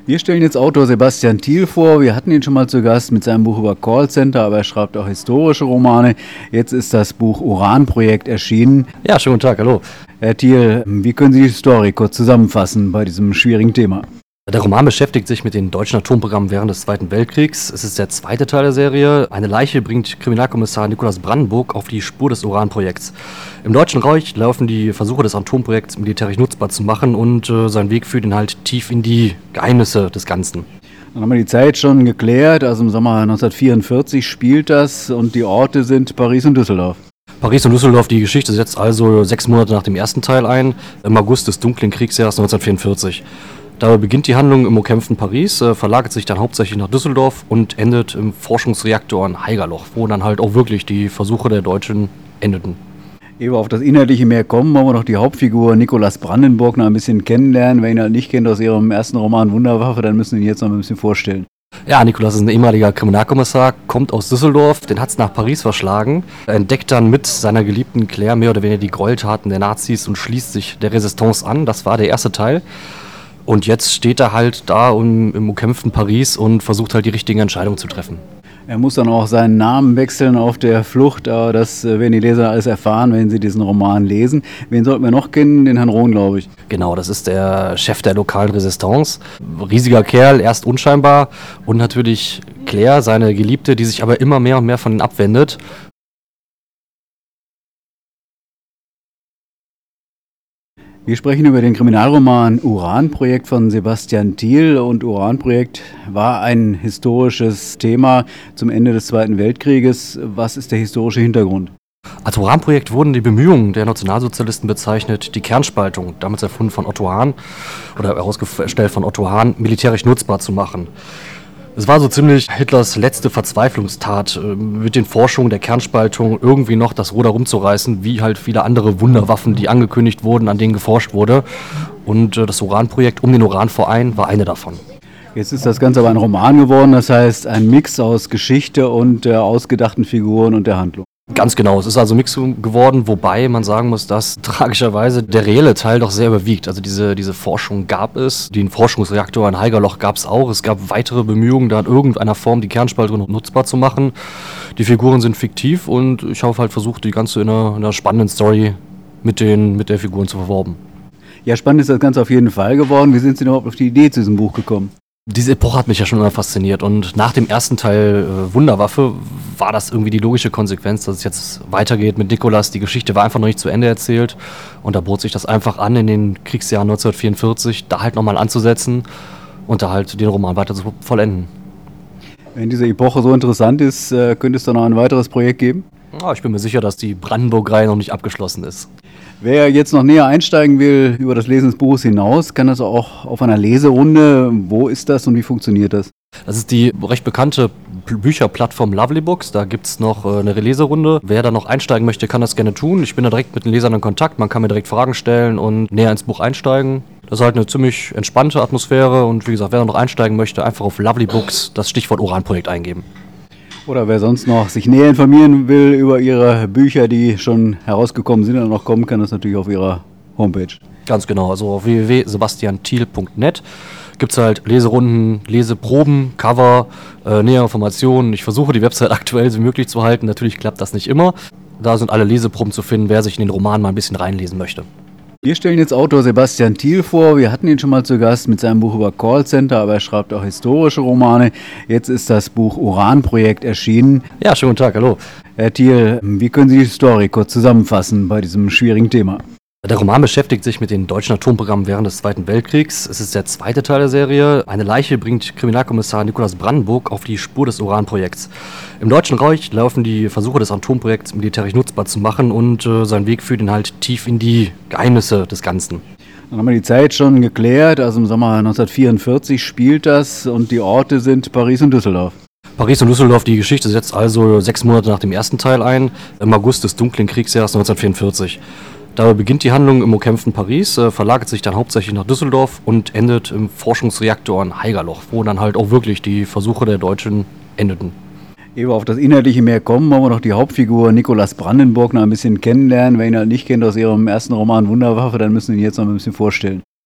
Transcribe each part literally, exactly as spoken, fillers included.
Wir stellen jetzt Autor Sebastian Thiel vor. Wir hatten ihn schon mal zu Gast mit seinem Buch über Callcenter, aber er schreibt auch historische Romane. Jetzt ist das Buch Uran-Projekt erschienen. Ja, schönen guten Tag, hallo. Herr Thiel, wie können Sie die Story kurz zusammenfassen bei diesem schwierigen Thema? Der Roman beschäftigt sich mit den deutschen Atomprogrammen während des Zweiten Weltkriegs. Es ist der zweite Teil der Serie. Eine Leiche bringt Kriminalkommissar Nikolaus Brandenburg auf die Spur des Uranprojekts. Im Deutschen Reich laufen die Versuche des Atomprojekts militärisch nutzbar zu machen und äh, sein Weg führt ihn halt tief in die Geheimnisse des Ganzen. Dann haben wir die Zeit schon geklärt. Also im Sommer neunzehnhundertvierundvierzig spielt das und die Orte sind Paris und Düsseldorf. Paris und Düsseldorf, die Geschichte setzt also sechs Monate nach dem ersten Teil ein, im August des dunklen Kriegsjahres neunzehnhundertvierundvierzig. Dabei beginnt die Handlung im umkämpften Paris, äh, verlagert sich dann hauptsächlich nach Düsseldorf und endet im Forschungsreaktor in Haigerloch, wo dann halt auch wirklich die Versuche der Deutschen endeten. Ehe wir auf das Inhaltliche mehr kommen, wollen wir noch die Hauptfigur Nikolaus Brandenburg noch ein bisschen kennenlernen. Wer ihn halt nicht kennt aus ihrem ersten Roman Wunderwaffe, dann müssen wir ihn jetzt noch ein bisschen vorstellen. Ja, Nikolaus ist ein ehemaliger Kriminalkommissar, kommt aus Düsseldorf, den hat es nach Paris verschlagen, er entdeckt dann mit seiner geliebten Claire mehr oder weniger die Gräueltaten der Nazis und schließt sich der Resistance an. Das war der erste Teil. Und jetzt steht er halt da im, im umkämpften Paris und versucht halt die richtigen Entscheidungen zu treffen. Er muss dann auch seinen Namen wechseln auf der Flucht, aber das werden die Leser alles erfahren, wenn sie diesen Roman lesen. Wen sollten wir noch kennen? Den Herrn Rohn, glaube ich. Genau, das ist der Chef der lokalen Resistance. Riesiger Kerl, erst unscheinbar und natürlich Claire, seine Geliebte, die sich aber immer mehr und mehr von ihm abwendet. Wir sprechen über den Kriminalroman Uran-Projekt von Sebastian Thiel. Und Uran-Projekt war ein historisches Thema zum Ende des Zweiten Weltkrieges. Was ist der historische Hintergrund? Als Uran-Projekt wurden die Bemühungen der Nationalsozialisten bezeichnet, die Kernspaltung, damals erfunden von Otto Hahn oder herausgestellt von Otto Hahn, militärisch nutzbar zu machen. Es war so ziemlich Hitlers letzte Verzweiflungstat, mit den Forschungen der Kernspaltung irgendwie noch das Ruder rumzureißen, wie halt viele andere Wunderwaffen, die angekündigt wurden, an denen geforscht wurde. Und das Uran-Projekt um den Uranverein war eine davon. Jetzt ist das Ganze aber ein Roman geworden, das heißt ein Mix aus Geschichte und der ausgedachten Figuren und der Handlung. Ganz genau, es ist also ein Mix geworden, wobei man sagen muss, dass tragischerweise der reelle Teil doch sehr überwiegt. Also diese, diese Forschung gab es, den Forschungsreaktor in Haigerloch gab es auch. Es gab weitere Bemühungen, da in irgendeiner Form die Kernspaltung nutzbar zu machen. Die Figuren sind fiktiv und ich habe halt versucht, die ganze in einer, in einer spannenden Story mit, den, mit der Figuren zu verworben. Ja, spannend ist das Ganze auf jeden Fall geworden. Wie sind Sie denn überhaupt auf die Idee zu diesem Buch gekommen? Diese Epoche hat mich ja schon immer fasziniert und nach dem ersten Teil äh, Wunderwaffe war das irgendwie die logische Konsequenz, dass es jetzt weitergeht mit Nikolaus. Die Geschichte war einfach noch nicht zu Ende erzählt und da bot sich das einfach an, in den Kriegsjahren neunzehnhundertvierundvierzig da halt nochmal anzusetzen und da halt den Roman weiter zu vollenden. Wenn diese Epoche so interessant ist, äh, könnte es da noch ein weiteres Projekt geben? Ja, ich bin mir sicher, dass die Brandenburg-Reihe noch nicht abgeschlossen ist. Wer jetzt noch näher einsteigen will über das Lesen des Buches hinaus, kann das auch auf einer Leserunde. Wo ist das und wie funktioniert das? Das ist die recht bekannte Bücherplattform Lovely Books. Da gibt es noch äh, eine Leserunde. Wer da noch einsteigen möchte, kann das gerne tun. Ich bin da direkt mit den Lesern in Kontakt. Man kann mir direkt Fragen stellen und näher ins Buch einsteigen. Das ist halt eine ziemlich entspannte Atmosphäre. Und wie gesagt, wer da noch einsteigen möchte, einfach auf Lovely Books das Stichwort Uran-Projekt eingeben. Oder wer sonst noch sich näher informieren will über ihre Bücher, die schon herausgekommen sind oder noch kommen, kann das natürlich auf ihrer Homepage. Ganz genau, also auf w w w punkt sebastian thiel punkt net gibt es halt Leserunden, Leseproben, Cover, äh, nähere Informationen. Ich versuche die Website aktuell so möglich zu halten, natürlich klappt das nicht immer. Da sind alle Leseproben zu finden, wer sich in den Roman mal ein bisschen reinlesen möchte. Wir stellen jetzt Autor Sebastian Thiel vor. Wir hatten ihn schon mal zu Gast mit seinem Buch über Callcenter, aber er schreibt auch historische Romane. Jetzt ist das Buch Uran-Projekt erschienen. Ja, schönen guten Tag, hallo. Herr Thiel, wie können Sie die Story kurz zusammenfassen bei diesem schwierigen Thema? Der Roman beschäftigt sich mit den deutschen Atomprogrammen während des Zweiten Weltkriegs. Es ist der zweite Teil der Serie. Eine Leiche bringt Kriminalkommissar Nikolaus Brandenburg auf die Spur des Uranprojekts. Im Deutschen Reich laufen die Versuche des Atomprojekts militärisch nutzbar zu machen und äh, sein Weg führt ihn halt tief in die Geheimnisse des Ganzen. Dann haben wir die Zeit schon geklärt. Also im Sommer neunzehnhundertvierundvierzig spielt das und die Orte sind Paris und Düsseldorf. Paris und Düsseldorf, die Geschichte setzt also sechs Monate nach dem ersten Teil ein, im August des dunklen Kriegsjahres neunzehnhundertvierundvierzig. Dabei beginnt die Handlung im umkämpften Paris, äh, verlagert sich dann hauptsächlich nach Düsseldorf und endet im Forschungsreaktor in Haigerloch, wo dann halt auch wirklich die Versuche der Deutschen endeten. Ehe wir auf das Inhaltliche mehr kommen, wollen wir noch die Hauptfigur Nikolaus Brandenburg noch ein bisschen kennenlernen. Wer ihn halt nicht kennt aus ihrem ersten Roman Wunderwaffe, dann müssen wir ihn jetzt noch ein bisschen vorstellen.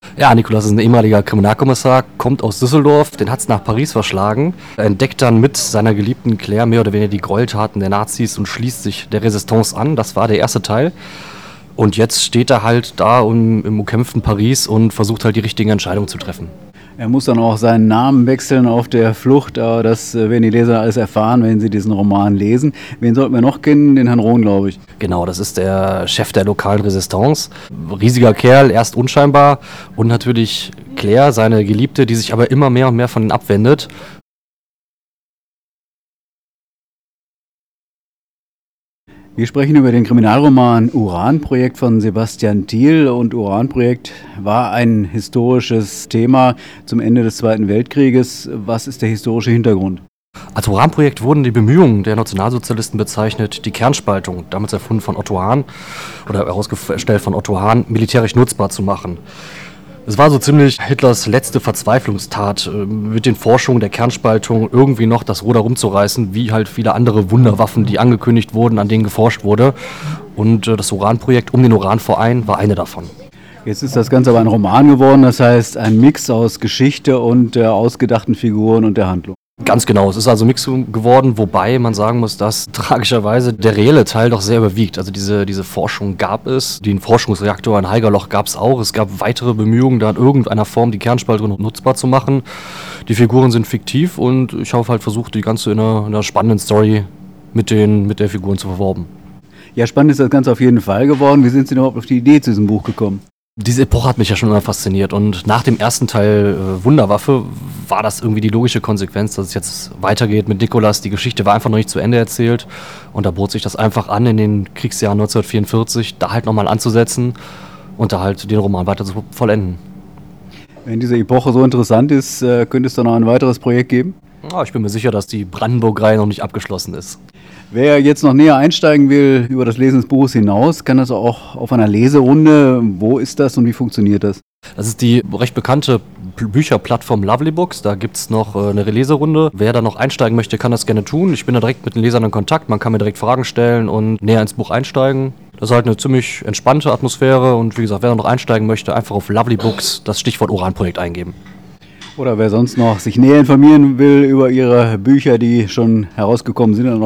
Ja, Nicolas ist ein ehemaliger Kriminalkommissar, kommt aus Düsseldorf, den hat es nach Paris verschlagen. Er entdeckt dann mit seiner geliebten Claire mehr oder weniger die Gräueltaten der Nazis und schließt sich der Resistance an. Das war der erste Teil. Und jetzt steht er halt da im, im umkämpften Paris und versucht halt die richtigen Entscheidungen zu treffen. Er muss dann auch seinen Namen wechseln auf der Flucht, aber das werden die Leser alles erfahren, wenn sie diesen Roman lesen. Wen sollten wir noch kennen? Den Herrn Rohn, glaube ich. Genau, das ist der Chef der lokalen Resistance. Riesiger Kerl, erst unscheinbar, und natürlich Claire, seine Geliebte, die sich aber immer mehr und mehr von ihm abwendet. Wir sprechen über den Kriminalroman Uran-Projekt von Sebastian Thiel, und Uran-Projekt war ein historisches Thema zum Ende des Zweiten Weltkrieges. Was ist der historische Hintergrund? Als Uran-Projekt wurden die Bemühungen der Nationalsozialisten bezeichnet, die Kernspaltung, damals erfunden von Otto Hahn oder herausgestellt von Otto Hahn, militärisch nutzbar zu machen. Es war so ziemlich Hitlers letzte Verzweiflungstat, mit den Forschungen der Kernspaltung irgendwie noch das Ruder rumzureißen, wie halt viele andere Wunderwaffen, die angekündigt wurden, an denen geforscht wurde. Und das Uran-Projekt um den Uranverein war eine davon. Jetzt ist das Ganze aber ein Roman geworden, das heißt ein Mix aus Geschichte und der ausgedachten Figuren und der Handlung. Ganz genau, es ist also ein Mix geworden, wobei man sagen muss, dass tragischerweise der reelle Teil doch sehr überwiegt. Also diese, diese Forschung gab es, den Forschungsreaktor in Haigerloch gab es auch. Es gab weitere Bemühungen, da in irgendeiner Form die Kernspaltung nutzbar zu machen. Die Figuren sind fiktiv und ich habe halt versucht, die ganze in einer, in einer spannenden Story mit, den, mit der Figuren zu verworben. Ja, spannend ist das Ganze auf jeden Fall geworden. Wie sind Sie denn überhaupt auf die Idee zu diesem Buch gekommen? Diese Epoche hat mich ja schon immer fasziniert, und nach dem ersten Teil äh, Wunderwaffe war das irgendwie die logische Konsequenz, dass es jetzt weitergeht mit Nicolas. Die Geschichte war einfach noch nicht zu Ende erzählt, und da bot sich das einfach an, in den Kriegsjahren neunzehnhundertvierundvierzig da halt nochmal anzusetzen und da halt den Roman weiter zu vollenden. Wenn diese Epoche so interessant ist, äh, könnte es da noch ein weiteres Projekt geben? Ja, ich bin mir sicher, dass die Brandenburg-Reihe noch nicht abgeschlossen ist. Wer jetzt noch näher einsteigen will über das Lesen des Buches hinaus, kann das auch auf einer Leserunde. Wo ist das und wie funktioniert das? Das ist die recht bekannte Bücherplattform Lovely Books. Da gibt es noch äh, eine Leserunde. Wer da noch einsteigen möchte, kann das gerne tun. Ich bin da direkt mit den Lesern in Kontakt. Man kann mir direkt Fragen stellen und näher ins Buch einsteigen. Das ist halt eine ziemlich entspannte Atmosphäre. Und wie gesagt, wer noch einsteigen möchte, einfach auf Lovely Books das Stichwort Uran-Projekt eingeben. Oder wer sonst noch sich näher informieren will über Ihre Bücher, die schon herausgekommen sind und noch